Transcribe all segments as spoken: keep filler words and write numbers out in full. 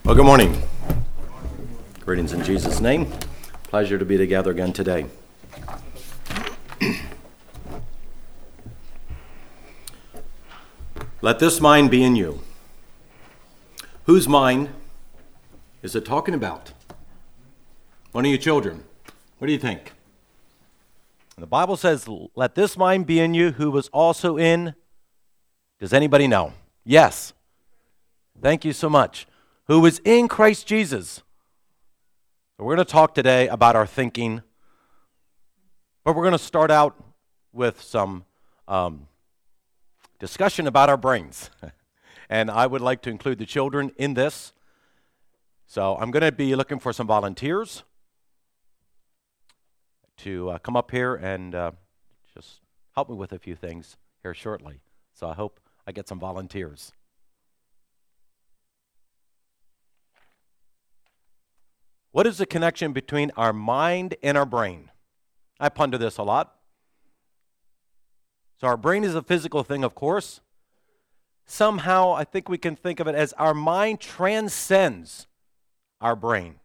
Well, good morning. Greetings in Jesus' name. Pleasure to be together again today. Let this mind be in you. Whose mind is it talking about? One of you children. What do you think? The Bible says, let this mind be in you who was also in, does anybody know? Yes. Thank you so much. Who was in Christ Jesus. We're going to talk today about our thinking, but we're going to start out with some um, discussion about our brains. And I would like to include the children in this. So I'm going to be looking for some volunteers to uh, come up here and uh, just help me with a few things here shortly. So I hope I get some volunteers. What is the connection between our mind and our brain? I ponder this a lot. So our brain is a physical thing, of course. Somehow, I think we can think of it as our mind transcends our brain.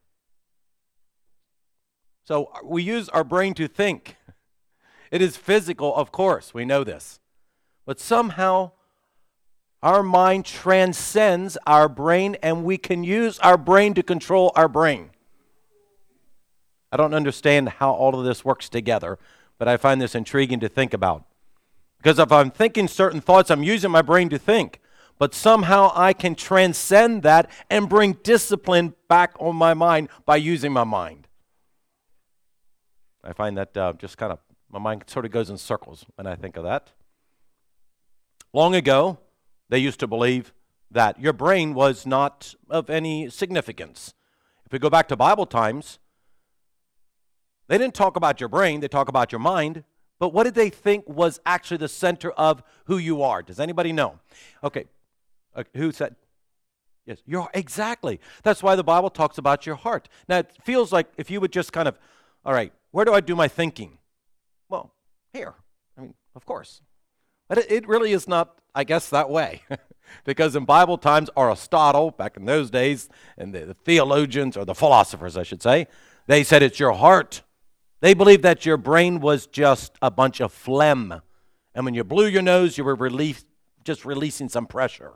So we use our brain to think. It is physical, of course, we know this. But somehow, our mind transcends our brain, and we can use our brain to control our brain. I don't understand how all of this works together, but I find this intriguing to think about. Because if I'm thinking certain thoughts, I'm using my brain to think. But somehow I can transcend that and bring discipline back on my mind by using my mind. I find that uh, just kind of, my mind sort of goes in circles when I think of that. Long ago, they used to believe that your brain was not of any significance. If we go back to Bible times, they didn't talk about your brain, they talk about your mind. But what did they think was actually the center of who you are? Does anybody know? Okay, uh, who said? Yes, your exactly. That's why the Bible talks about your heart. Now, it feels like if you would just kind of, all right, where do I do my thinking? Well, here. I mean, of course. But it, it really is not, I guess, that way. Because in Bible times, Aristotle, back in those days, and the, the theologians, or the philosophers, I should say, they said it's your heart. They believed that your brain was just a bunch of phlegm. And when you blew your nose, you were relief, just releasing some pressure.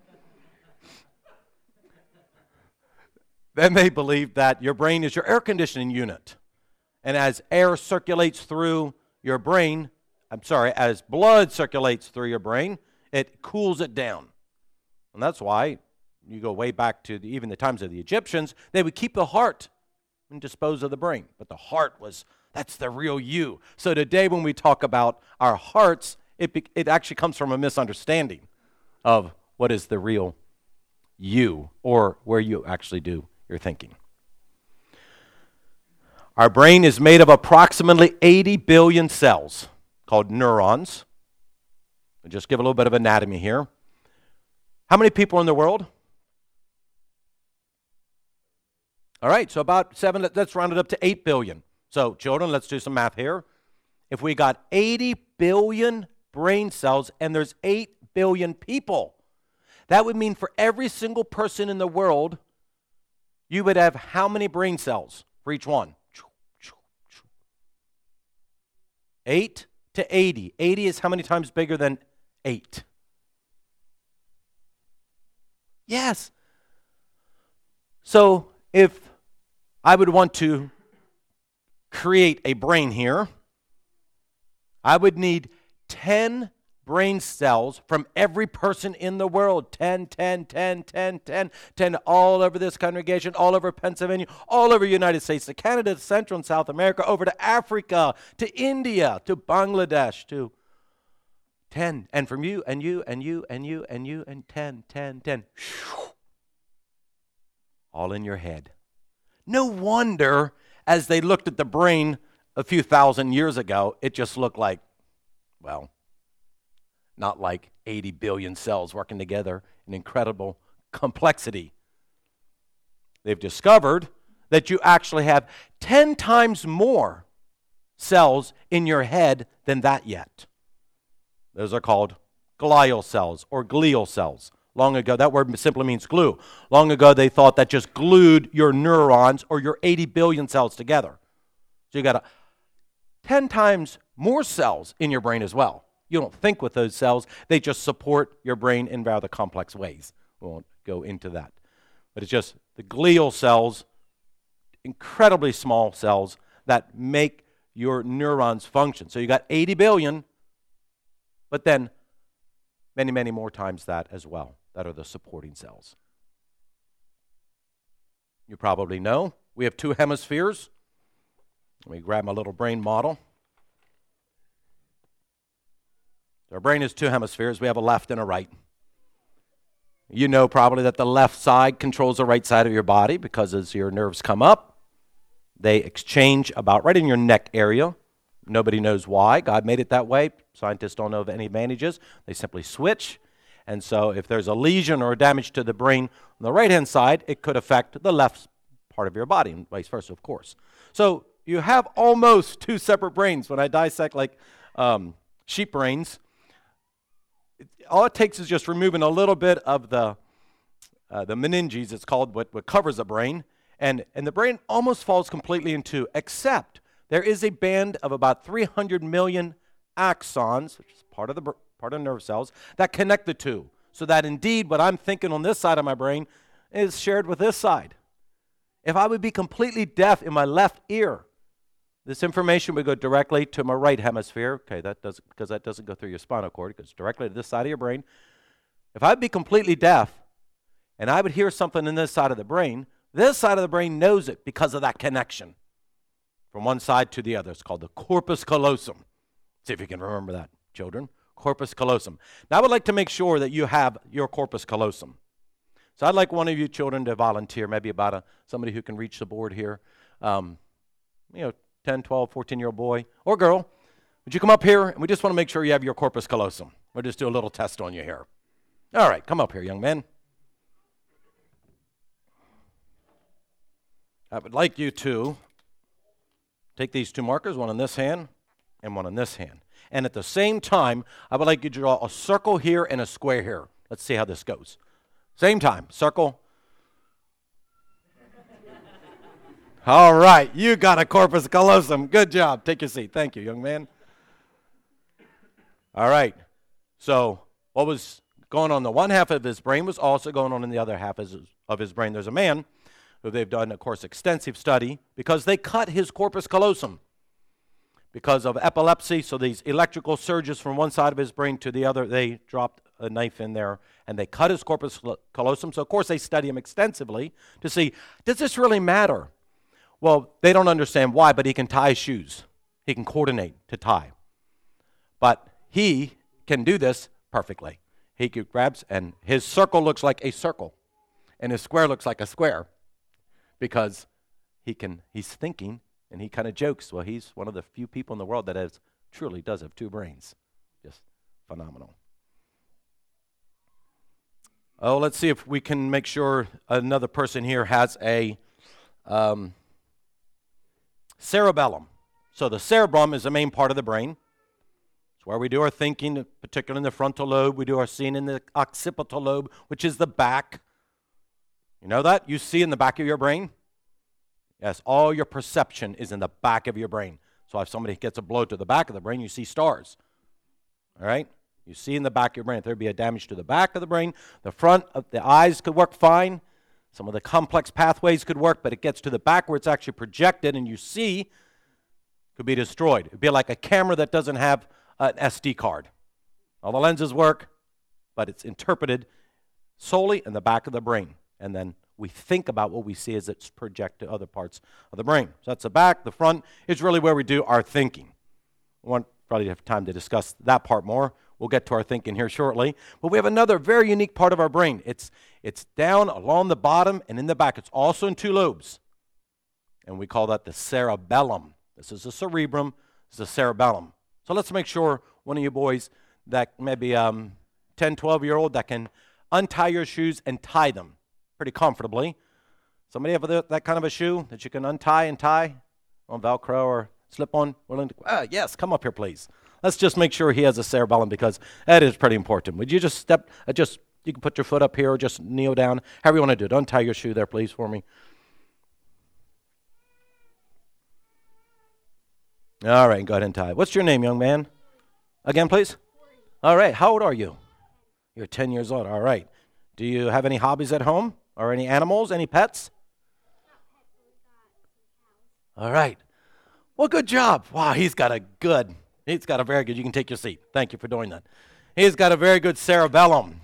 Then they believed that your brain is your air conditioning unit. And as air circulates through your brain, I'm sorry, as blood circulates through your brain, it cools it down. And that's why, you go way back to the, even the times of the Egyptians, they would keep the heart and dispose of the brain. But the heart was, that's the real you. So today when we talk about our hearts, it be, it actually comes from a misunderstanding of what is the real you, or where you actually do your thinking. Our brain is made of approximately eighty billion cells called neurons. I'll just give a little bit of anatomy here. How many people in the world? All right, so about seven, let's round it up to eight billion. So children, let's do some math here. If we got eighty billion brain cells and there's eight billion people, that would mean for every single person in the world, you would have how many brain cells for each one? eight to eighty. eighty is how many times bigger than eight? Yes. So if I would want to create a brain here, I would need ten brain cells from every person in the world. ten, ten, ten, ten, ten, ten, all over this congregation, all over Pennsylvania, all over the United States, to Canada, to Central and South America, over to Africa, to India, to Bangladesh, to ten. And from you, and you, and you, and you, and you, and ten, ten, ten. All in your head. No wonder, as they looked at the brain a few thousand years ago, it just looked like, well, not like eighty billion cells working together in incredible complexity. They've discovered that you actually have ten times more cells in your head than that yet. Those are called glial cells or glial cells. Long ago, that word simply means glue. Long ago, they thought that just glued your neurons or your eighty billion cells together. So you got a, ten times more cells in your brain as well. You don't think with those cells. They just support your brain in rather complex ways. We won't go into that. But it's just the glial cells, incredibly small cells that make your neurons function. So you got eighty billion, but then many, many more times that as well. That are the supporting cells. You probably know we have two hemispheres. Let me grab my little brain model. Our brain is two hemispheres. We have a left and a right. You know probably that the left side controls the right side of your body because as your nerves come up, they exchange about right in your neck area. Nobody knows why. God made it that way. Scientists don't know of any advantages. They simply switch. And so if there's a lesion or damage to the brain on the right-hand side, it could affect the left part of your body and vice versa, of course. So you have almost two separate brains. When I dissect like um, sheep brains, it, all it takes is just removing a little bit of the uh, the meninges, it's called, what, what covers the brain, and, and the brain almost falls completely in two, except there is a band of about three hundred million axons, which is part of the brain, part of nerve cells, that connect the two, so that indeed what I'm thinking on this side of my brain is shared with this side. If I would be completely deaf in my left ear, this information would go directly to my right hemisphere. Okay, that doesn't, because that doesn't go through your spinal cord, it goes directly to this side of your brain. If I'd be completely deaf, and I would hear something in this side of the brain, this side of the brain knows it because of that connection from one side to the other. It's called the corpus callosum. See if you can remember that, children. Corpus callosum. Now, I would like to make sure that you have your corpus callosum. So I'd like one of you children to volunteer, maybe about a, somebody who can reach the board here. Um, you know, ten, twelve, fourteen-year-old boy or girl. Would you come up here? And we just want to make sure you have your corpus callosum. We'll just do a little test on you here. All right, come up here, young man. I would like you to take these two markers, one in this hand and one in this hand. And at the same time, I would like you to draw a circle here and a square here. Let's see how this goes. Same time, circle. All right, you got a corpus callosum. Good job. Take your seat. Thank you, young man. All right, so what was going on in the one half of his brain was also going on in the other half of his brain. There's a man who they've done, of course, extensive study because they cut his corpus callosum. Because of epilepsy, so these electrical surges from one side of his brain to the other, they dropped a knife in there and they cut his corpus callosum. So, of course, they study him extensively to see, does this really matter? Well, they don't understand why, but he can tie shoes. He can coordinate to tie. But he can do this perfectly. He grabs, and his circle looks like a circle, and his square looks like a square because he can, he's thinking. And he kind of jokes, well, he's one of the few people in the world that has truly does have two brains. Just phenomenal. Oh, let's see if we can make sure another person here has a um, cerebellum. So the cerebellum is the main part of the brain. It's where we do our thinking, particularly in the frontal lobe. We do our seeing in the occipital lobe, which is the back. You know that? You see in the back of your brain? Yes, all your perception is in the back of your brain. So if somebody gets a blow to the back of the brain, you see stars. All right? You see in the back of your brain. If there be a damage to the back of the brain, the front of the eyes could work fine. Some of the complex pathways could work, but it gets to the back where it's actually projected and you see, could be destroyed. It'd be like a camera that doesn't have an S D card. All the lenses work, but it's interpreted solely in the back of the brain. And then we think about what we see as it's projected to other parts of the brain. So that's the back. The front is really where we do our thinking. We won't probably have time to discuss that part more. We'll get to our thinking here shortly. But we have another very unique part of our brain. It's, it's down along the bottom and in the back. It's also in two lobes. And we call that the cerebellum. This is the cerebrum. This is the cerebellum. So let's make sure one of you boys that maybe um, ten, twelve-year-old that can untie your shoes and tie them pretty comfortably. Somebody have that kind of a shoe that you can untie and tie on Velcro or slip on? Ah, yes, come up here, please. Let's just make sure he has a cerebellum because that is pretty important. Would you just step, uh, just You can put your foot up here or just kneel down. However you want to do it. Untie your shoe there, please, for me. All right, go ahead and tie. What's your name, young man? Again, please? All right, how old are you? You're ten years old. All right. Do you have any hobbies at home or any animals, any pets? All right. Well, good job. Wow, he's got a good, he's got a very good, you can take your seat. Thank you for doing that. He's got a very good cerebellum.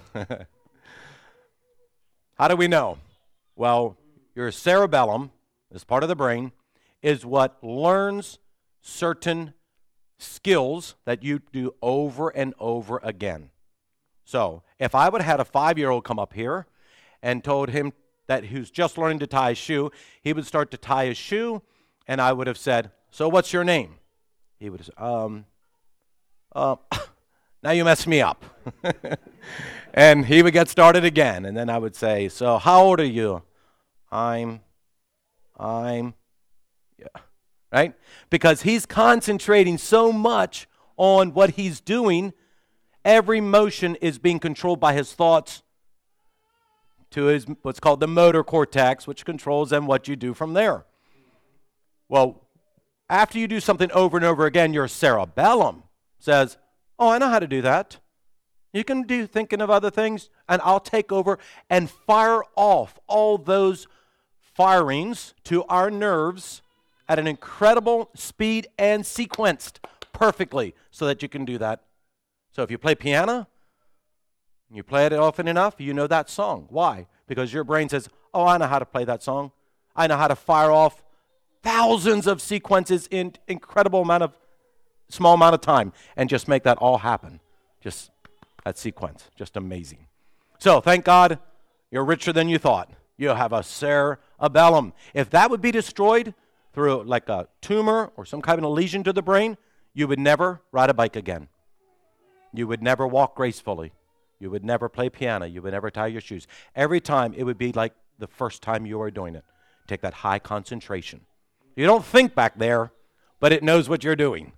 How do we know? Well, your cerebellum, this part of the brain, is what learns certain skills that you do over and over again. So if I would have had a five-year-old come up here and told him that who's just learning to tie his shoe, he would start to tie his shoe, and I would have said, so what's your name? He would have said, um, uh, now you messed me up. And he would get started again, and then I would say, so how old are you? I'm, I'm, yeah, right? Because he's concentrating so much on what he's doing, every motion is being controlled by his thoughts to his what's called the motor cortex, which controls then what you do from there. Well, after you do something over and over again, your cerebellum says, oh, I know how to do that. You can do thinking of other things, and I'll take over and fire off all those firings to our nerves at an incredible speed and sequenced perfectly so that you can do that. So if you play piano, you play it often enough, you know that song. Why? Because your brain says, oh, I know how to play that song. I know how to fire off thousands of sequences in incredible amount of, small amount of time and just make that all happen. Just that sequence, just amazing. So thank God you're richer than you thought. You have a cerebellum. If that would be destroyed through like a tumor or some kind of a lesion to the brain, you would never ride a bike again. You would never walk gracefully. You would never play piano. You would never tie your shoes. Every time it would be like the first time you were doing it. Take that high concentration. You don't think back there, but it knows what you're doing.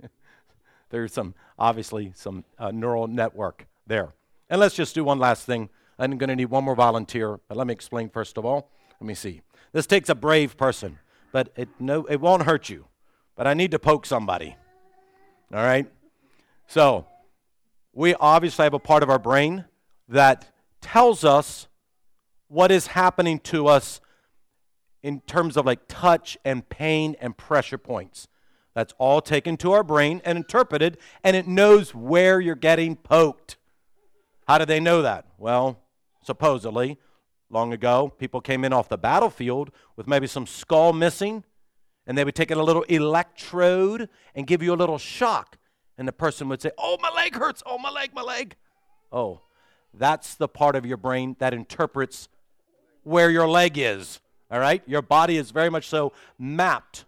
There's some, obviously, some uh, neural network there. And let's just do one last thing. I'm going to need one more volunteer, but let me explain first of all. Let me see. This takes a brave person, but it no, it won't hurt you. But I need to poke somebody. All right? So, we obviously have a part of our brain that tells us what is happening to us in terms of like touch and pain and pressure points. That's all taken to our brain and interpreted, and it knows where you're getting poked. How do they know that? Well, supposedly, long ago, people came in off the battlefield with maybe some skull missing, and they would take in a little electrode and give you a little shock. And the person would say, oh, my leg hurts. Oh, my leg, my leg. Oh, that's the part of your brain that interprets where your leg is. All right? Your body is very much so mapped.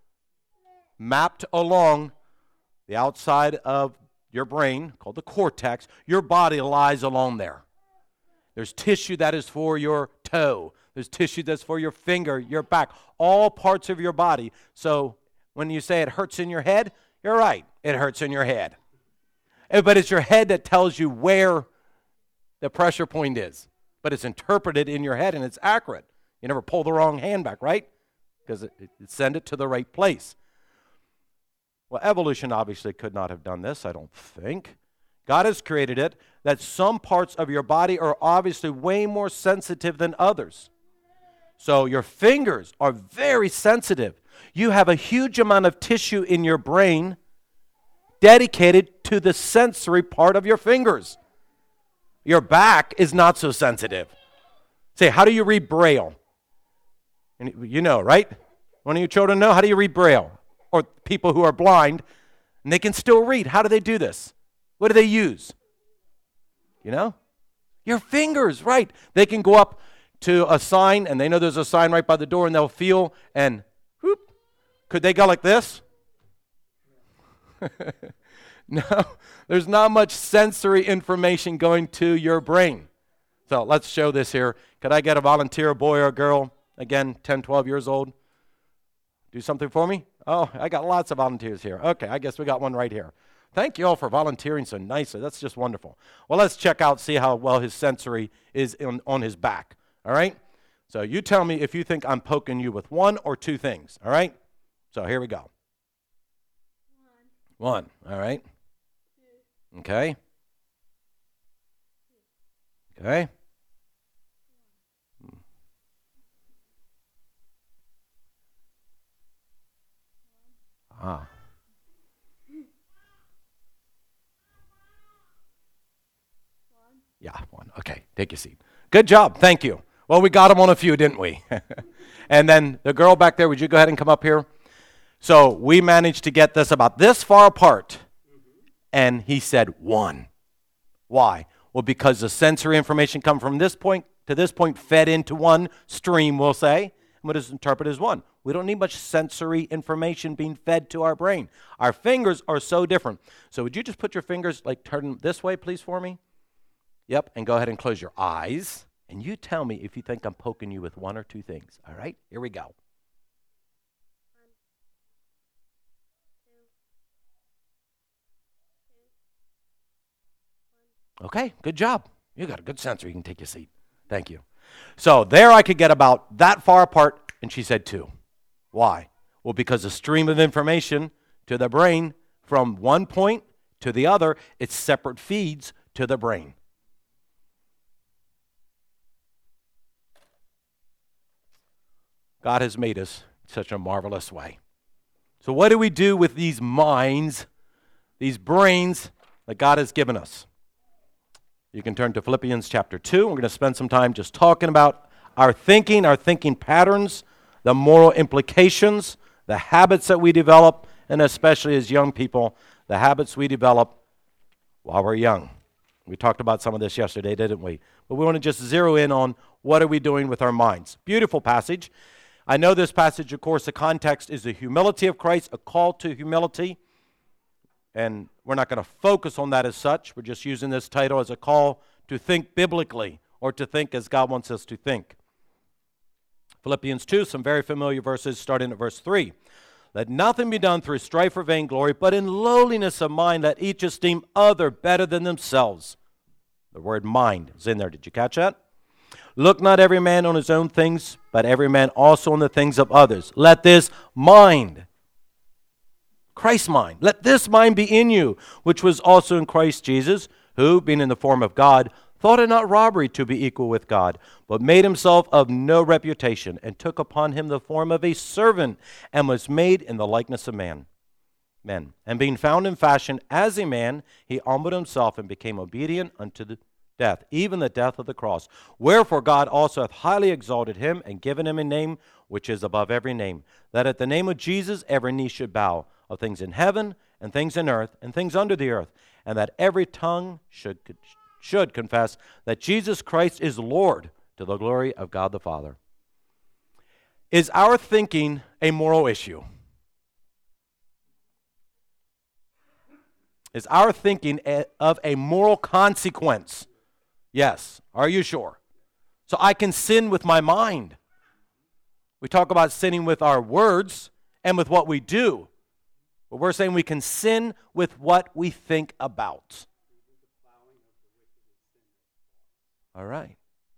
Mapped along the outside of your brain, called the cortex. Your body lies along there. There's tissue that is for your toe. There's tissue that's for your finger, your back, all parts of your body. So when you say it hurts in your head, you're right. It hurts in your head. But it's your head that tells you where the pressure point is. But it's interpreted in your head, and it's accurate. You never pull the wrong hand back, right? Because it, it send it to the right place. Well, evolution obviously could not have done this, I don't think. God has created it that some parts of your body are obviously way more sensitive than others. So your fingers are very sensitive. You have a huge amount of tissue in your brain dedicated to the sensory part of your fingers. Your back is not so sensitive. Say, how do you read Braille? And you know, right? One of you children know? How do you read Braille? Or people who are blind, and they can still read. How do they do this? What do they use? You know? Your fingers, right. They can go up to a sign, and they know there's a sign right by the door, and they'll feel, and whoop. Could they go like this? No, there's not much sensory information going to your brain. So let's show this here. Could I get a volunteer, boy or girl, again, ten, twelve years old? Do something for me? Oh, I got lots of volunteers here. Okay, I guess we got one right here. Thank you all for volunteering so nicely. That's just wonderful. Well, let's check out, see how well his sensory is in, on his back. All right? So you tell me if you think I'm poking you with one or two things. All right? So here we go. One. One. All right? Okay. Okay. Ah. Yeah, one. Okay, take your seat. Good job. Thank you. Well, we got him on a few, didn't we? And then the girl back there, would you go ahead and come up here? So we managed to get this about this far apart, and he said one. Why? Well, because the sensory information come from this point to this point, fed into one stream, we'll say, and what is interpreted as one. We don't need much sensory information being fed to our brain. Our fingers are so different. So would you just put your fingers, like, turn this way, please, for me? Yep, and go ahead and close your eyes. And you tell me if you think I'm poking you with one or two things. All right, here we go. Okay, good job. You got a good sensor. You can take your seat. Thank you. So there I could get about that far apart, and she said two. Why? Well, because the stream of information to the brain from one point to the other, it's separate feeds to the brain. God has made us in such a marvelous way. So what do we do with these minds, these brains that God has given us? You can turn to Philippians chapter two. We're going to spend some time just talking about our thinking, our thinking patterns, the moral implications, the habits that we develop, and especially as young people, the habits we develop while we're young. We talked about some of this yesterday, didn't we? But we want to just zero in on what are we doing with our minds. Beautiful passage. I know this passage, of course, the context is the humility of Christ, a call to humility. And we're not going to focus on that as such. We're just using this title as a call to think biblically or to think as God wants us to think. Philippians two, some very familiar verses starting at verse three. Let nothing be done through strife or vainglory, but in lowliness of mind let each esteem other better than themselves. The word mind is in there. Did you catch that? Look not every man on his own things, but every man also on the things of others. Let this mind, Christ's mind, let this mind be in you, which was also in Christ Jesus, who, being in the form of God, thought it not robbery to be equal with God, but made himself of no reputation, and took upon him the form of a servant, and was made in the likeness of man. Men. And being found in fashion as a man, he humbled himself and became obedient unto the death, even the death of the cross. Wherefore God also hath highly exalted him, and given him a name which is above every name, that at the name of Jesus every knee should bow, of things in heaven, and things in earth, and things under the earth, and that every tongue should, should confess that Jesus Christ is Lord, to the glory of God the Father. Is our thinking a moral issue? Is our thinking a, of a moral consequence? Yes. Are you sure? So I can sin with my mind. We talk about sinning with our words and with what we do. But we're saying we can sin with what we think about. All right.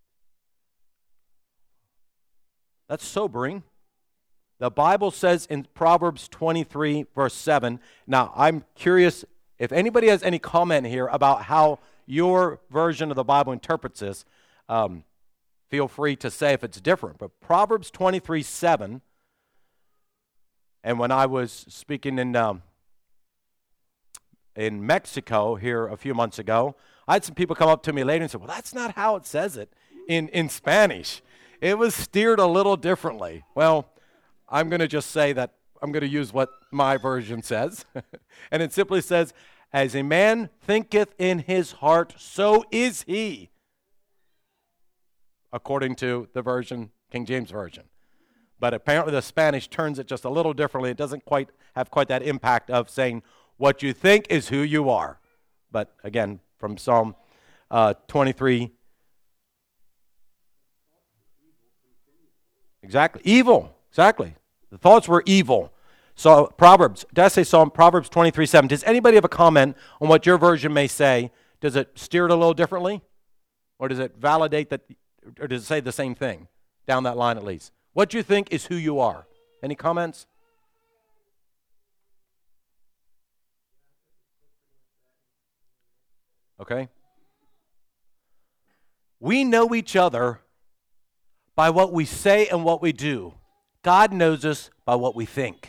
That's sobering. The Bible says in Proverbs twenty-three, verse seven. Now, I'm curious if anybody has any comment here about how your version of the Bible interprets this. Um, feel free to say if it's different. But Proverbs twenty-three, seven. And when I was speaking in um, in Mexico here a few months ago, I had some people come up to me later and say, well, that's not how it says it in, in Spanish. It was steered a little differently. Well, I'm going to just say that I'm going to use what my version says. And it simply says, as a man thinketh in his heart, so is he. According to the version, King James Version. But apparently the Spanish turns it just a little differently. It doesn't quite have quite that impact of saying what you think is who you are. But again, from Psalm uh, twenty-three. Exactly. Evil. Exactly. The thoughts were evil. So Proverbs, did I say Psalm? Proverbs twenty-three seven. Does anybody have a comment on what your version may say? Does it steer it a little differently? Or does it validate that, or does it say the same thing down that line at least? What you think is who you are. Any comments? Okay. We know each other by what we say and what we do. God knows us by what we think,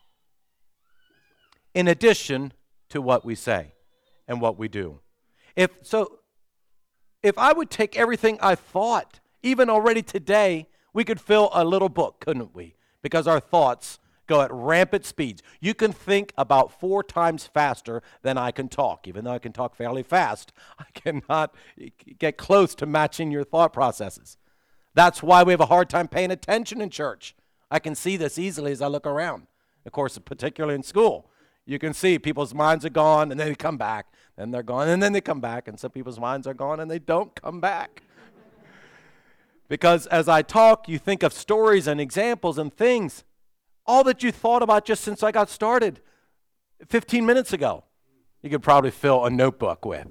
in addition to what we say and what we do. If so, if I would take everything I thought, even already today, we could fill a little book, couldn't we? Because our thoughts go at rampant speeds. You can think about four times faster than I can talk. Even though I can talk fairly fast, I cannot get close to matching your thought processes. That's why we have a hard time paying attention in church. I can see this easily as I look around. Of course, particularly in school. You can see people's minds are gone, and then they come back. Then they're gone, and then they come back. And some people's minds are gone, and they don't come back. Because as I talk, you think of stories and examples and things, all that you thought about just since I got started fifteen minutes ago, you could probably fill a notebook with.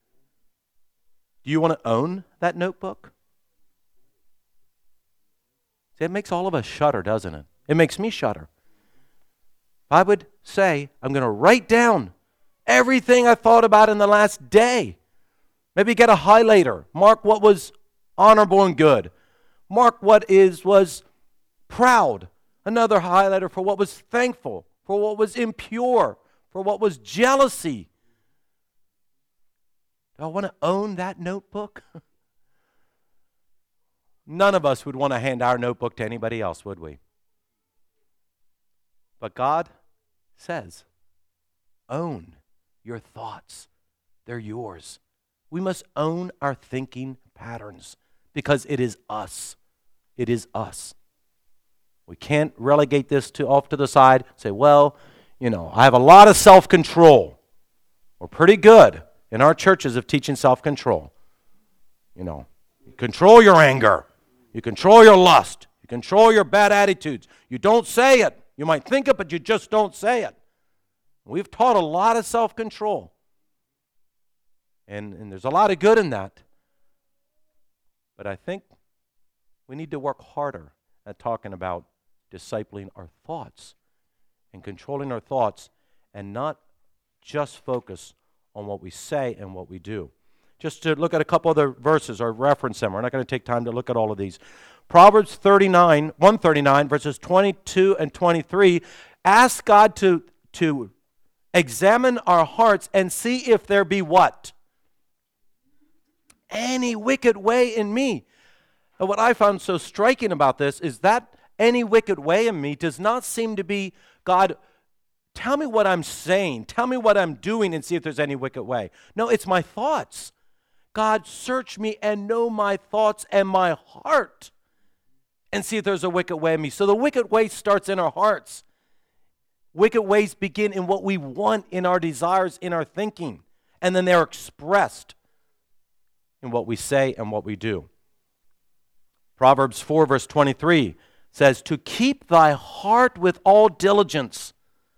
Do you want to own that notebook? See, it makes all of us shudder, doesn't it? It makes me shudder. I would say, I'm going to write down everything I thought about in the last day. Maybe get a highlighter. Mark what was honorable and good. Mark what is was proud. Another highlighter for what was thankful, for what was impure, for what was jealousy. Do I want to own that notebook? None of us would want to hand our notebook to anybody else, would we? But God says, own your thoughts. They're yours. We must own our thinking patterns because it is us. It is us. We can't relegate this to off to the side, say, well, you know, I have a lot of self-control. We're pretty good in our churches of teaching self-control. You know, you control your anger. You control your lust. You control your bad attitudes. You don't say it. You might think it, but you just don't say it. We've taught a lot of self-control. And, and there's a lot of good in that. But I think we need to work harder at talking about discipling our thoughts and controlling our thoughts and not just focus on what we say and what we do. Just to look at a couple other verses or reference them. We're not going to take time to look at all of these. Proverbs thirty-nine, one thirty-nine, verses twenty-two and twenty-three, ask God to, to examine our hearts and see if there be what? Any wicked way in me. And what I found so striking about this is that any wicked way in me does not seem to be, God, tell me what I'm saying. Tell me what I'm doing and see if there's any wicked way. No, it's my thoughts. God, search me and know my thoughts and my heart and see if there's a wicked way in me. So the wicked way starts in our hearts. Wicked ways begin in what we want, in our desires, in our thinking. And then they're expressed in what we say and what we do. Proverbs four, verse twenty-three says, to keep thy heart with all diligence.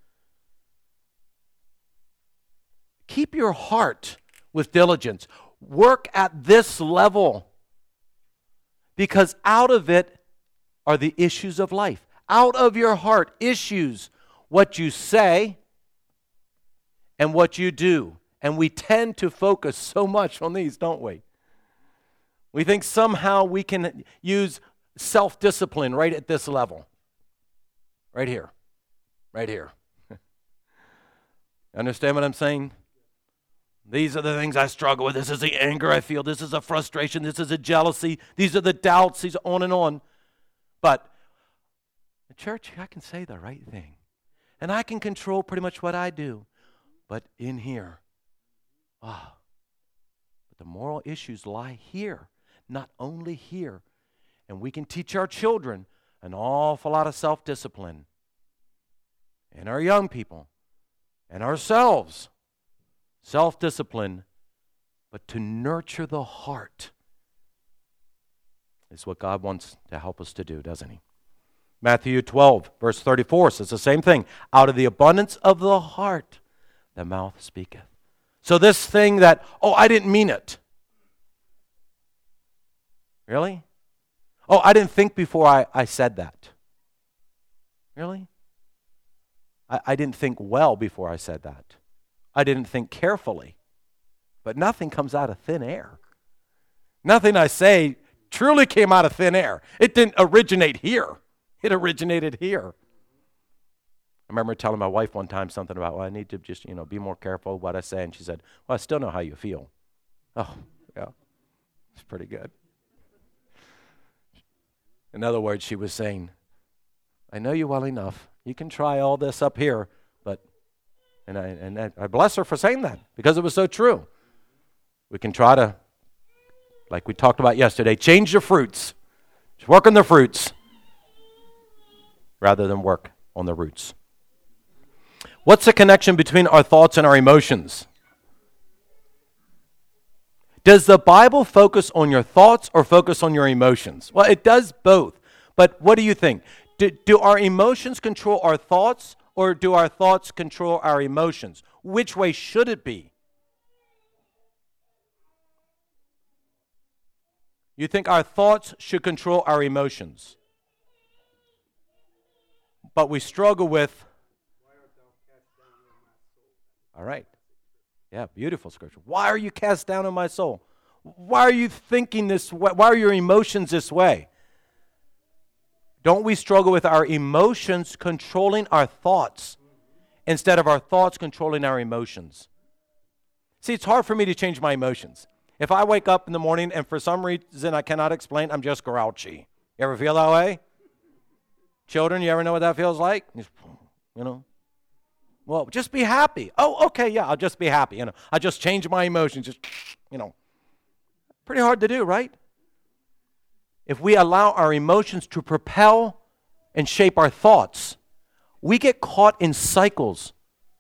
Keep your heart with diligence. Work at this level because out of it are the issues of life. Out of your heart issues what you say and what you do. And we tend to focus so much on these, don't we? We think somehow we can use self-discipline right at this level. Right here. Right here. Understand what I'm saying? These are the things I struggle with. This is the anger I feel. This is a frustration. This is a jealousy. These are the doubts. These are on and on. But in church, I can say the right thing. And I can control pretty much what I do. But in here, ah, but the moral issues lie here, not only here. And we can teach our children an awful lot of self-discipline. And our young people. And ourselves. Self-discipline. But to nurture the heart is what God wants to help us to do, doesn't he? Matthew twelve, verse thirty-four says the same thing. Out of the abundance of the heart, the mouth speaketh. So this thing that, oh, I didn't mean it. Really? Oh, I didn't think before I, I said that. Really? I, I didn't think well before I said that. I didn't think carefully. But nothing comes out of thin air. Nothing I say truly came out of thin air. It didn't originate here. It originated here. I remember telling my wife one time something about, well, I need to just, you know, be more careful what I say. And she said, well, I still know how you feel. Oh, yeah. It's pretty good. In other words, she was saying, I know you well enough. You can try all this up here, but, and I, and I, I bless her for saying that because it was so true. We can try to, like we talked about yesterday, change the fruits. Just work on the fruits rather than work on the roots. What's the connection between our thoughts and our emotions? Does the Bible focus on your thoughts or focus on your emotions? Well, it does both. But what do you think? Do, do our emotions control our thoughts or do our thoughts control our emotions? Which way should it be? You think our thoughts should control our emotions? But we struggle with... All right. Yeah, beautiful scripture. Why are you cast down in my soul? Why are you thinking this way? Why are your emotions this way? Don't we struggle with our emotions controlling our thoughts instead of our thoughts controlling our emotions? See, it's hard for me to change my emotions. If I wake up in the morning and for some reason I cannot explain, I'm just grouchy. You ever feel that way? Children, you ever know what that feels like? You know? Well, just be happy. Oh, okay, yeah, I'll just be happy. You know, I just change my emotions. Just, you know, pretty hard to do, right? If we allow our emotions to propel and shape our thoughts, we get caught in cycles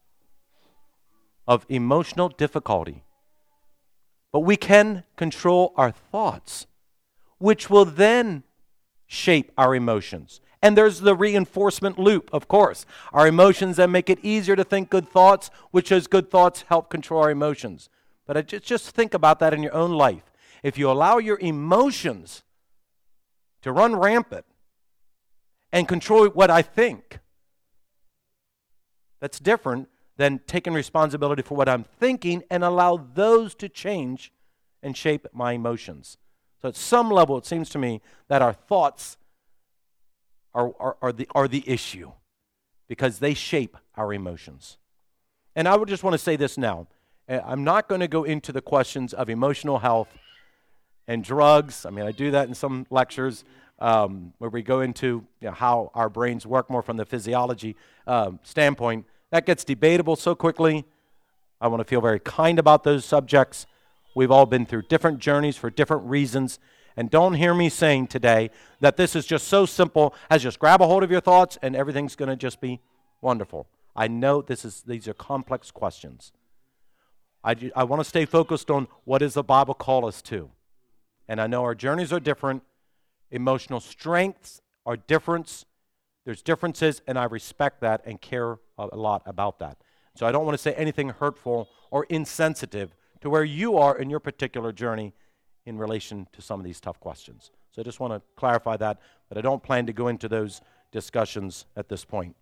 of emotional difficulty. But we can control our thoughts, which will then shape our emotions. And there's the reinforcement loop, of course. Our emotions then make it easier to think good thoughts, which as good thoughts help control our emotions. But I just, just think about that in your own life. If you allow your emotions to run rampant and control what I think, that's different than taking responsibility for what I'm thinking and allow those to change and shape my emotions. So at some level, it seems to me that our thoughts Are, are, are, the, are the issue because they shape our emotions. And I would just want to say this now. I'm not going to go into the questions of emotional health and drugs. I mean, I do that in some lectures um, where we go into you know, how our brains work more from the physiology um, standpoint. That gets debatable so quickly. I want to feel very kind about those subjects. We've all been through different journeys for different reasons. And don't hear me saying today that this is just so simple as just grab a hold of your thoughts and everything's going to just be wonderful. I know this is these are complex questions. I, I want to stay focused on what does the Bible call us to. And I know our journeys are different. Emotional strengths are different. There's differences, and I respect that and care a lot about that. So I don't want to say anything hurtful or insensitive to where you are in your particular journey in relation to some of these tough questions. So I just want to clarify that, but I don't plan to go into those discussions at this point.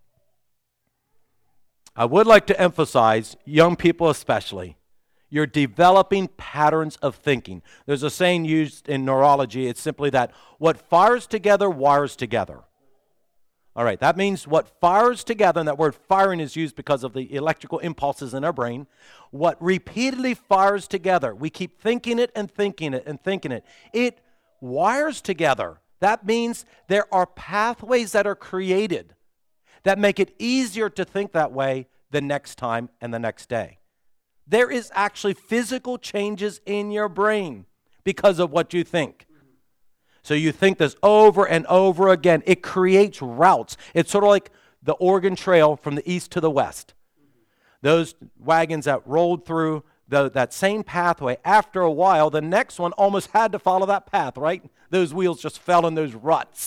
I would like to emphasize, young people especially, you're developing patterns of thinking. There's a saying used in neurology. It's simply that what fires together wires together. All right, that means what fires together, and that word firing is used because of the electrical impulses in our brain. What repeatedly fires together, we keep thinking it and thinking it and thinking it. It wires together. That means there are pathways that are created that make it easier to think that way the next time and the next day. There is actually physical changes in your brain because of what you think. So you think this over and over again. It creates routes. It's sort of like the Oregon Trail from the east to the west. Those wagons that rolled through the, that same pathway, after a while, the next one almost had to follow that path, right? Those wheels just fell in those ruts.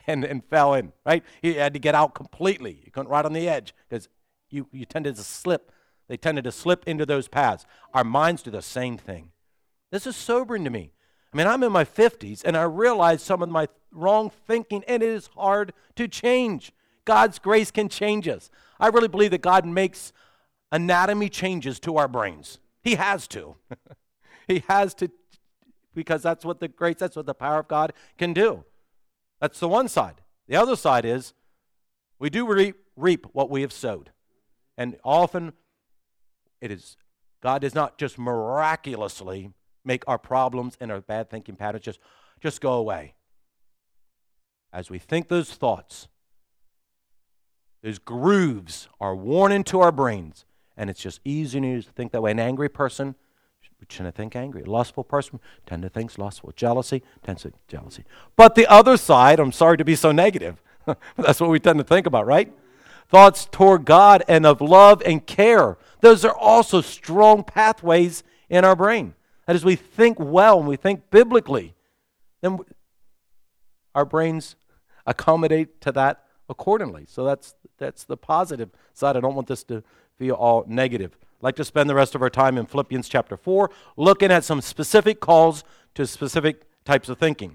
and, and fell in, right? He had to get out completely. You couldn't ride on the edge because you, you tended to slip. They tended to slip into those paths. Our minds do the same thing. This is sobering to me. I mean, I'm in my fifties, and I realize some of my wrong thinking, and it is hard to change. God's grace can change us. I really believe that God makes anatomy changes to our brains. He has to. He has to, because that's what the grace, that's what the power of God can do. That's the one side. The other side is we do reap, reap what we have sowed. And often it is, God does not just miraculously make our problems and our bad thinking patterns just, just go away. As we think those thoughts, those grooves are worn into our brains, and it's just easy and easy to think that way. An angry person we tend to think angry. A lustful person tend to think lustful. Jealousy tends to think jealousy. But the other side, I'm sorry to be so negative, but that's what we tend to think about, right? Thoughts toward God and of love and care. Those are also strong pathways in our brain. That is, we think well and we think biblically, then our brains accommodate to that accordingly. So that's that's the positive side. I don't want this to be all negative. I'd like to spend the rest of our time in Philippians chapter four, looking at some specific calls to specific types of thinking.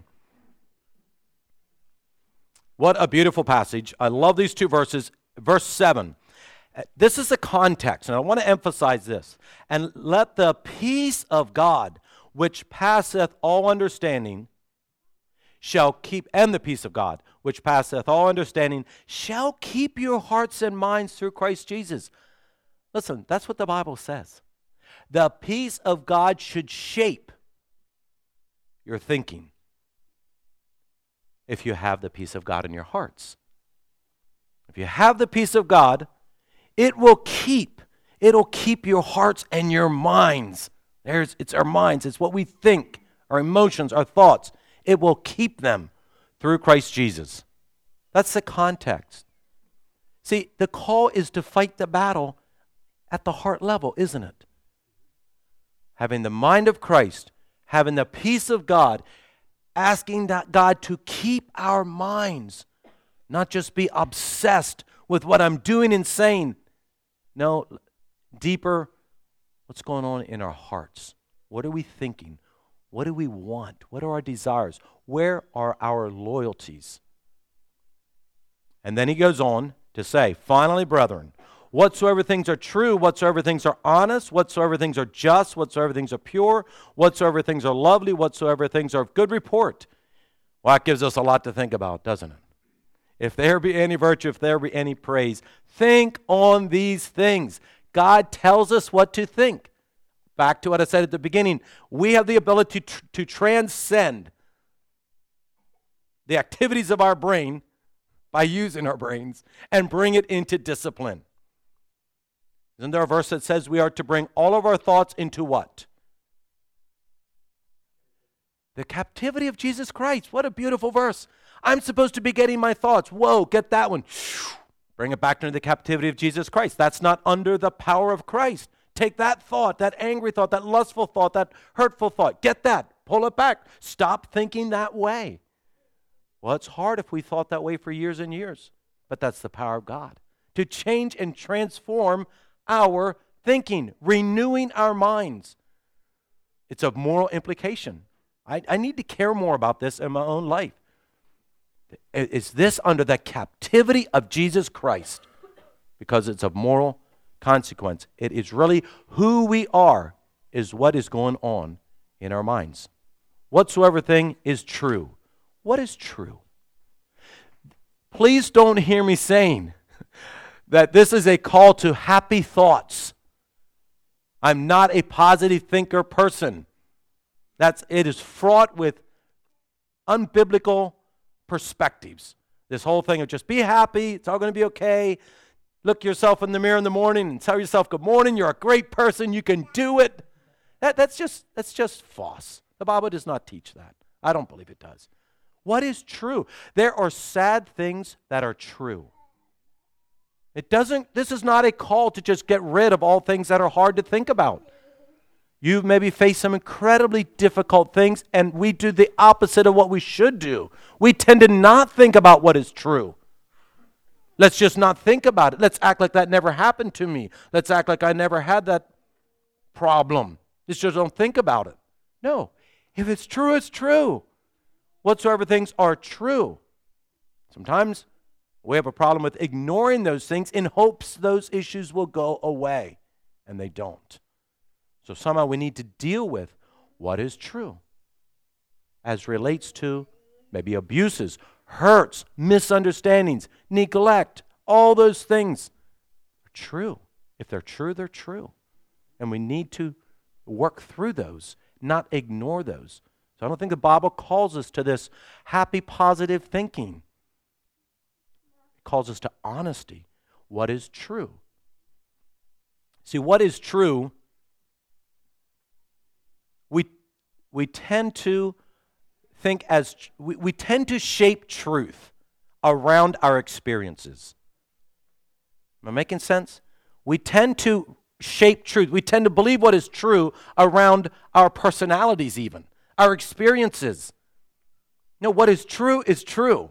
What a beautiful passage. I love these two verses. Verse seven. This is the context, and I want to emphasize this. And let the peace of God, which passeth all understanding, shall keep, and the peace of God, which passeth all understanding, shall keep your hearts and minds through Christ Jesus. Listen, that's what the Bible says. The peace of God should shape your thinking if you have the peace of God in your hearts. If you have the peace of God, it will keep, it'll keep your hearts and your minds. There's, it's our minds, it's what we think, our emotions, our thoughts. It will keep them through Christ Jesus. That's the context. See, the call is to fight the battle at the heart level, isn't it? Having the mind of Christ, having the peace of God, asking that God to keep our minds, not just be obsessed with what I'm doing and saying. No, deeper, what's going on in our hearts? What are we thinking? What do we want? What are our desires? Where are our loyalties? And then he goes on to say, finally, brethren, whatsoever things are true, whatsoever things are honest, whatsoever things are just, whatsoever things are pure, whatsoever things are lovely, whatsoever things are of good report. Well, that gives us a lot to think about, doesn't it? If there be any virtue, if there be any praise, think on these things. God tells us what to think. Back to what I said at the beginning, we have the ability to, to transcend the activities of our brain by using our brains and bring it into discipline. Isn't there a verse that says we are to bring all of our thoughts into what? The captivity of Jesus Christ. What a beautiful verse. I'm supposed to be getting my thoughts. Whoa, get that one. Bring it back into the captivity of Jesus Christ. That's not under the power of Christ. Take that thought, that angry thought, that lustful thought, that hurtful thought. Get that. Pull it back. Stop thinking that way. Well, it's hard if we thought that way for years and years. But that's the power of God. To change and transform our thinking, renewing our minds. It's of moral implication. I, I need to care more about this in my own life. Is this under the captivity of Jesus Christ? Because it's of moral consequence. It is really who we are is what is going on in our minds. Whatsoever thing is true. What is true? Please don't hear me saying that this is a call to happy thoughts. I'm not a positive thinker person. That's it is fraught with unbiblical perspectives. This whole thing of just be happy, it's all going to be okay. Look yourself in the mirror in the morning and tell yourself, good morning, you're a great person, you can do it. That, that's just that's just false. The Bible does not teach that. I don't believe it does. What is true? There are sad things that are true. It doesn't, this is not a call to just get rid of all things that are hard to think about. You maybe face some incredibly difficult things, and we do the opposite of what we should do. We tend to not think about what is true. Let's just not think about it. Let's act like that never happened to me. Let's act like I never had that problem. Let's just don't think about it. No. If it's true, it's true. Whatsoever things are true. Sometimes we have a problem with ignoring those things in hopes those issues will go away, and they don't. So somehow we need to deal with what is true as relates to maybe abuses, hurts, misunderstandings, neglect. All those things are true. If they're true, they're true. And we need to work through those, not ignore those. So I don't think the Bible calls us to this happy, positive thinking. It calls us to honesty. What is true? See, what is true, we, we tend to think as, we, we tend to shape truth around our experiences. Am I making sense? We tend to shape truth. We tend to believe what is true around our personalities even, our experiences. No, what is true is true.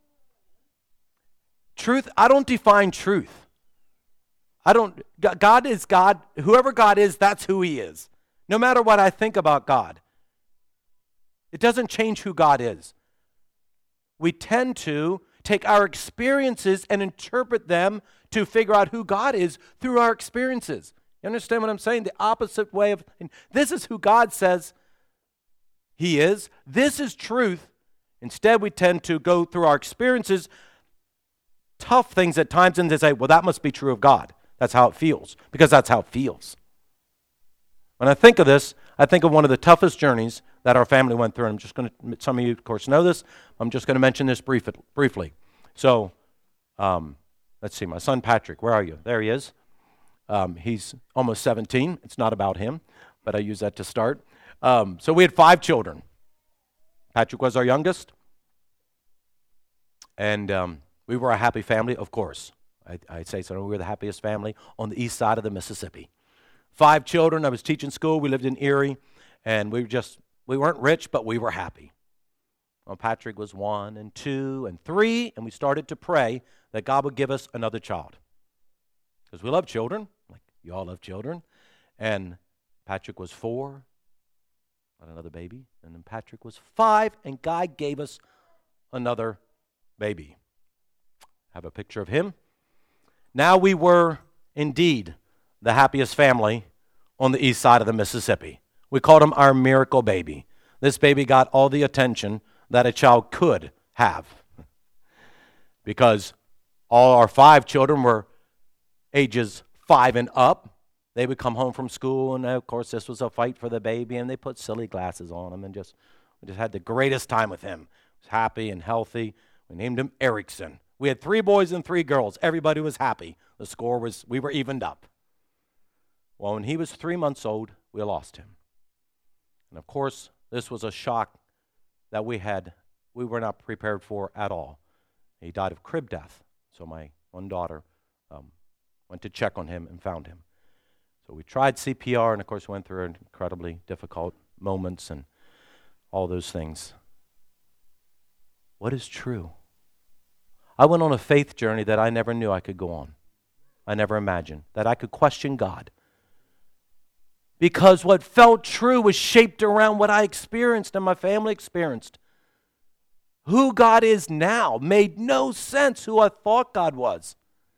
Truth, I don't define truth. I don't, God is God. Whoever God is, that's who He is. No matter what I think about God. It doesn't change who God is. We tend to take our experiences and interpret them to figure out who God is through our experiences. You understand what I'm saying? The opposite way of, this is who God says He is. This is truth. Instead, we tend to go through our experiences, tough things at times, and to say, well, that must be true of God. That's how it feels, because that's how it feels. When I think of this, I think of one of the toughest journeys that our family went through. And I'm just going to, some of you, of course, know this. I'm just going to mention this brief, briefly. So, um, let's see, my son Patrick, where are you? There he is. Um, he's almost seventeen. It's not about him, but I use that to start. Um, so we had five children. Patrick was our youngest. And um, we were a happy family, of course. I, I'd say so. We were the happiest family on the east side of the Mississippi. Five children. I was teaching school. We lived in Erie. And we were just, we weren't rich, but we were happy. Well, Patrick was one and two and three, and we started to pray that God would give us another child. Because we love children, like you all love children. And Patrick was four, got another baby. And then Patrick was five, and God gave us another baby. I have a picture of him. Now we were indeed the happiest family on the east side of the Mississippi. We called him our miracle baby. This baby got all the attention that a child could have. Because all our five children were ages five and up. They would come home from school, and of course this was a fight for the baby, and they put silly glasses on him, and just we just had the greatest time with him. He was happy and healthy. We named him Erickson. We had three boys and three girls. Everybody was happy. The score was, we were evened up. Well, when he was three months old, we lost him. And of course, this was a shock that we had, we were not prepared for at all. He died of crib death. So my one daughter um, went to check on him and found him. So we tried C P R, and of course went through incredibly difficult moments and all those things. What is true? I went on a faith journey that I never knew I could go on. I never imagined that I could question God. Because what felt true was shaped around what I experienced and my family experienced. Who God is now made no sense who I thought God was.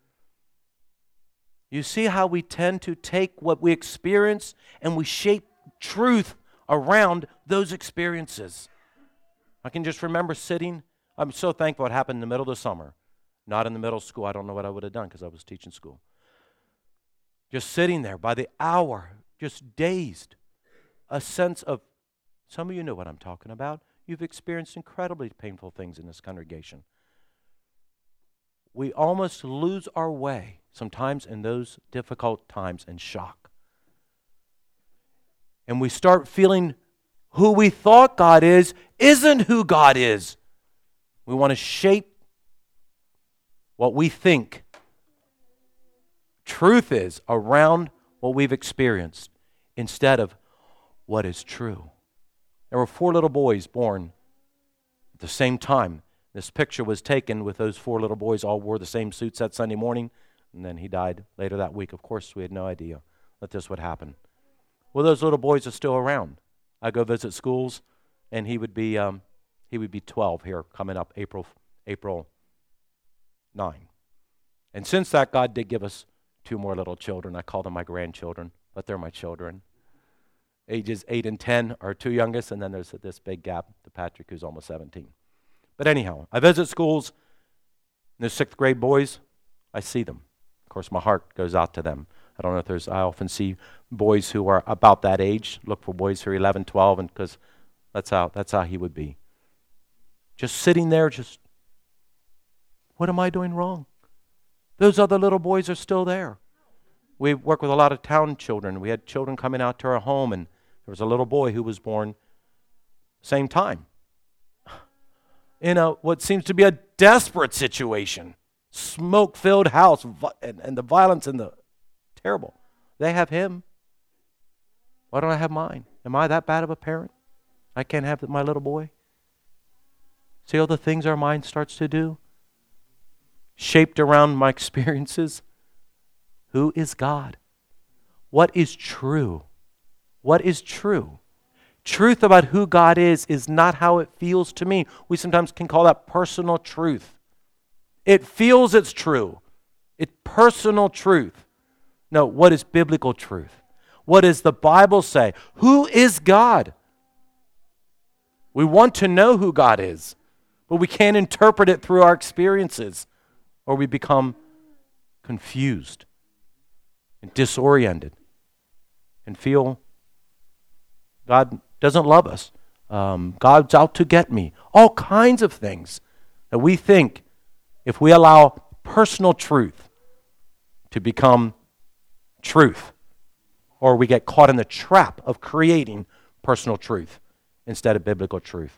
You see how we tend to take what we experience and we shape truth around those experiences. I can just remember sitting. I'm so thankful it happened in the middle of the summer. Not in the middle of school. I don't know what I would have done because I was teaching school. Just sitting there by the hour, just dazed. A sense of, some of you know what I'm talking about. You've experienced incredibly painful things in this congregation. We almost lose our way sometimes in those difficult times and shock. And we start feeling who we thought God is isn't who God is. We want to shape what we think truth is around what we've experienced instead of what is true. There were four little boys born at the same time. This picture was taken with those four little boys all wore the same suits that Sunday morning, and then he died later that week. Of course, we had no idea that this would happen. Well, those little boys are still around. I go visit schools, and he would be um, he would be twelve here coming up April April ninth. And since that, God did give us two more little children. I call them my grandchildren, but they're my children. Ages eight and ten are two youngest, and then there's this big gap to Patrick, who's almost seventeen. But anyhow, I visit schools, and there's sixth grade boys. I see them. Of course, my heart goes out to them. I don't know if there's, I often see boys who are about that age, look for boys who are eleven, twelve, and because that's how, that's how he would be. Just sitting there, just, what am I doing wrong? Those other little boys are still there. We work with a lot of town children. We had children coming out to our home, and there was a little boy who was born same time. In a what seems to be a desperate situation. Smoke-filled house, and, and the violence and the terrible. They have him. Why don't I have mine? Am I that bad of a parent? I can't have my little boy? See all the things our mind starts to do? Shaped around my experiences. Who is God? What is true? What is true? Truth about who God is is not how it feels to me. We sometimes can call that personal truth. It feels it's true. It's personal truth. No, what is biblical truth? What does the Bible say? Who is God? We want to know who God is, but we can't interpret it through our experiences, or we become confused and disoriented and feel God doesn't love us. Um, God's out to get me. All kinds of things that we think, if we allow personal truth to become truth, or we get caught in the trap of creating personal truth instead of biblical truth.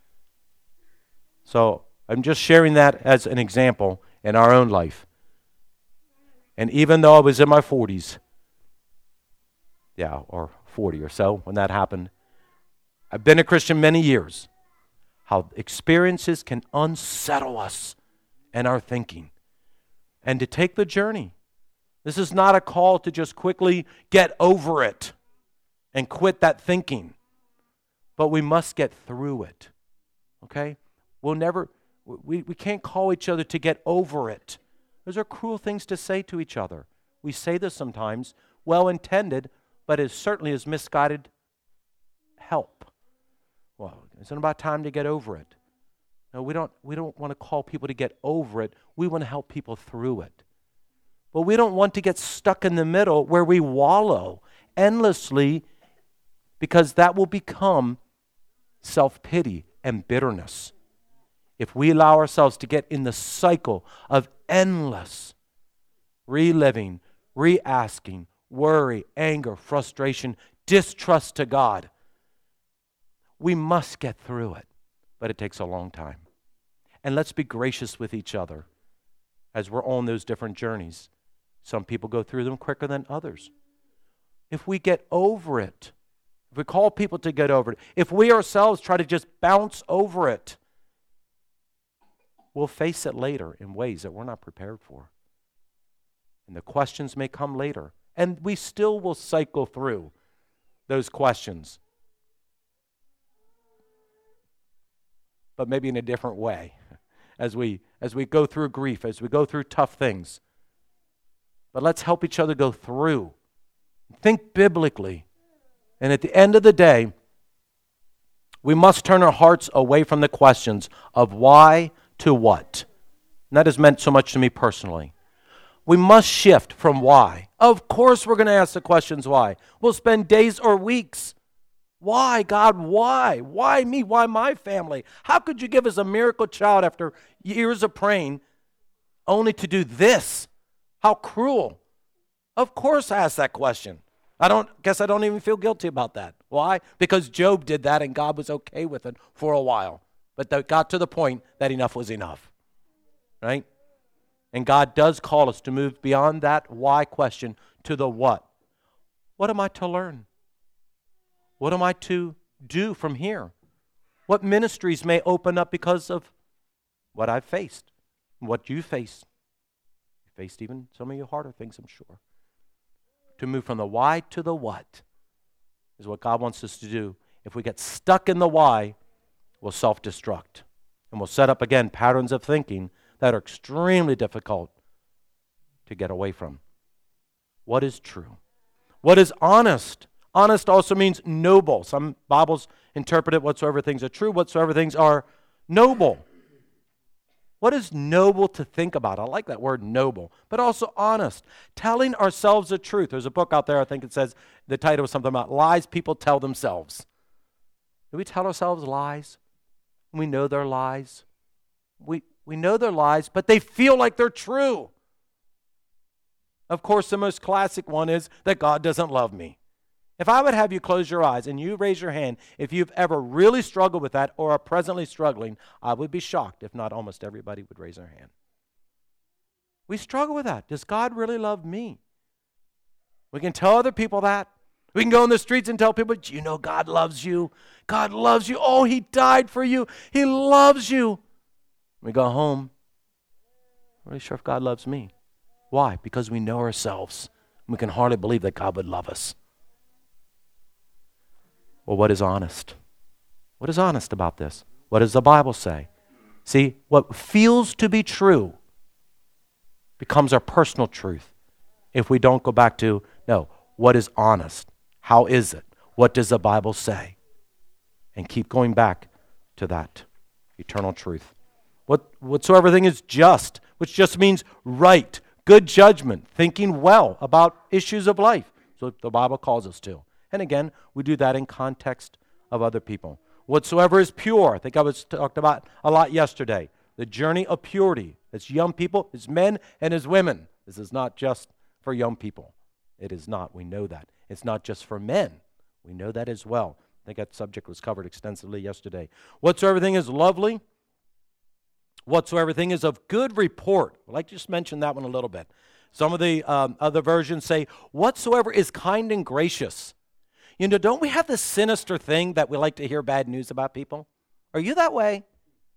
So I'm just sharing that as an example in our own life. And even though I was in my forties, yeah, or forty or so when that happened, I've been a Christian many years. How experiences can unsettle us and our thinking. And to take the journey. This is not a call to just quickly get over it and quit that thinking. But we must get through it. Okay? We'll never, we, we can't call each other to get over it. Those are cruel things to say to each other. We say this sometimes, well-intended, but it certainly is misguided help. Well, isn't it about time to get over it? No, we don't, we don't want to call people to get over it. We want to help people through it. But we don't want to get stuck in the middle where we wallow endlessly, because that will become self-pity and bitterness. If we allow ourselves to get in the cycle of endless reliving, re-asking, worry, anger, frustration, distrust to God, we must get through it. But it takes a long time. And let's be gracious with each other as we're on those different journeys. Some people go through them quicker than others. If we get over it, if we call people to get over it, if we ourselves try to just bounce over it, we'll face it later in ways that we're not prepared for. And the questions may come later. And we still will cycle through those questions, but maybe in a different way as we as we go through grief, as we go through tough things. But let's help each other go through. Think biblically. And at the end of the day, we must turn our hearts away from the questions of why to what. And that has meant so much to me personally. We must shift from why. Of course we're going to ask the questions why. We'll spend days or weeks. Why, God, why? Why me? Why my family? How could you give us a miracle child after years of praying only to do this? How cruel. Of course I ask that question. I don't guess I don't even feel guilty about that. Why? Because Job did that and God was okay with it for a while. But that got to the point that enough was enough. Right? And God does call us to move beyond that why question to the what. What am I to learn? What am I to do from here? What ministries may open up because of what I've faced, what you face? You faced even some of your harder things, I'm sure. To move from the why to the what is what God wants us to do. If we get stuck in the why, we'll self-destruct. And we'll set up, again, patterns of thinking that are extremely difficult to get away from. What is true? What is honest? Honest also means noble. Some Bibles interpret it, whatsoever things are true, whatsoever things are noble. What is noble to think about? I like that word noble, but also honest. Telling ourselves the truth. There's a book out there, I think it says, the title was something about lies people tell themselves. Do we tell ourselves lies? We know they're lies. We, we know they're lies, but they feel like they're true. Of course, the most classic one is that God doesn't love me. If I would have you close your eyes and you raise your hand, if you've ever really struggled with that or are presently struggling, I would be shocked if not almost everybody would raise their hand. We struggle with that. Does God really love me? We can tell other people that. We can go in the streets and tell people, do you know God loves you? God loves you. Oh, he died for you. He loves you. We go home. I'm really sure if God loves me. Why? Because we know ourselves. We can hardly believe that God would love us. Well, what is honest? What is honest about this? What does the Bible say? See, what feels to be true becomes our personal truth if we don't go back to, no, what is honest? How is it? What does the Bible say? And keep going back to that eternal truth. What, whatsoever thing is just, which just means right, good judgment, thinking well about issues of life. So the Bible calls us to. And again, we do that in context of other people. Whatsoever is pure. I think I was talked about a lot yesterday. The journey of purity. It's young people, it's men, and it's women. This is not just for young people. It is not. We know that. It's not just for men. We know that as well. I think that subject was covered extensively yesterday. Whatsoever thing is lovely. Whatsoever thing is of good report. I'd like to just mention that one a little bit. Some of the um, other versions say, whatsoever is kind and gracious. You know, don't we have this sinister thing that we like to hear bad news about people? Are you that way?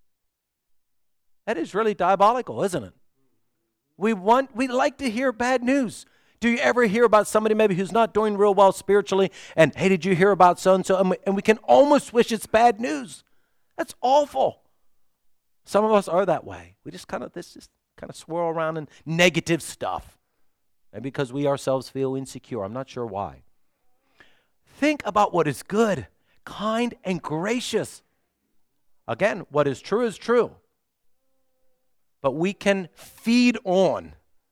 That is really diabolical, isn't it? We want, we like to hear bad news. Do you ever hear about somebody maybe who's not doing real well spiritually, and hey, did you hear about so-and-so? And we, and we can almost wish it's bad news. That's awful. Some of us are that way. We just kind of, this just kind of swirl around in negative stuff. Maybe because we ourselves feel insecure. I'm not sure why. Think about what is good, kind, and gracious. Again, what is true is true. But we can feed on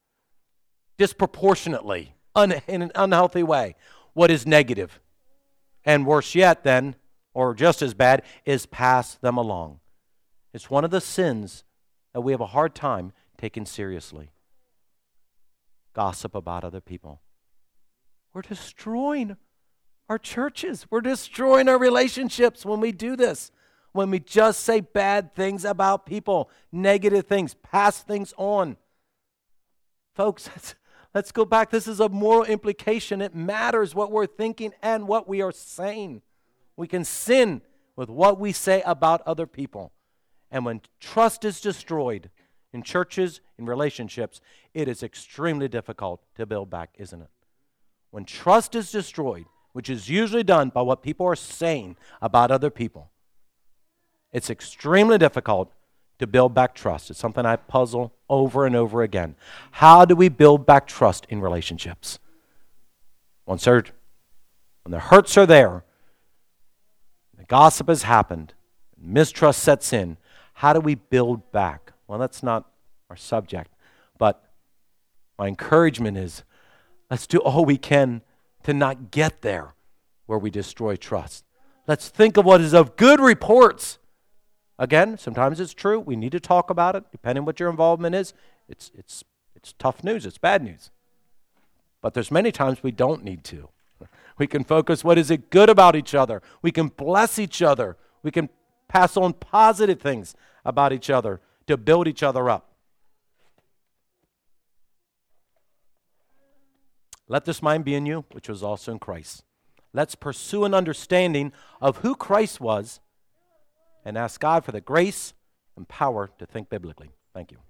disproportionately, un- in an unhealthy way, what is negative. And worse yet then, or just as bad, is pass them along. It's one of the sins that we have a hard time taking seriously. Gossip about other people. We're destroying our churches. We're destroying our relationships when we do this. When we just say bad things about people, negative things, pass things on. Folks, let's, let's go back. This is a moral implication. It matters what we're thinking and what we are saying. We can sin with what we say about other people. And when trust is destroyed in churches, in relationships, it is extremely difficult to build back, isn't it? When trust is destroyed, which is usually done by what people are saying about other people, it's extremely difficult to build back trust. It's something I puzzle over and over again. How do we build back trust in relationships? Once they're, when the hurts are there, the gossip has happened, mistrust sets in, how do we build back? Well, that's not our subject, but my encouragement is let's do all we can to not get there where we destroy trust. Let's think of what is of good reports. Again, sometimes it's true. We need to talk about it, depending on what your involvement is. It's it's it's tough news. It's bad news. But there's many times we don't need to. We can focus what is it good about each other. We can bless each other. We can pass on positive things about each other to build each other up. Let this mind be in you, which was also in Christ. Let's pursue an understanding of who Christ was and ask God for the grace and power to think biblically. Thank you.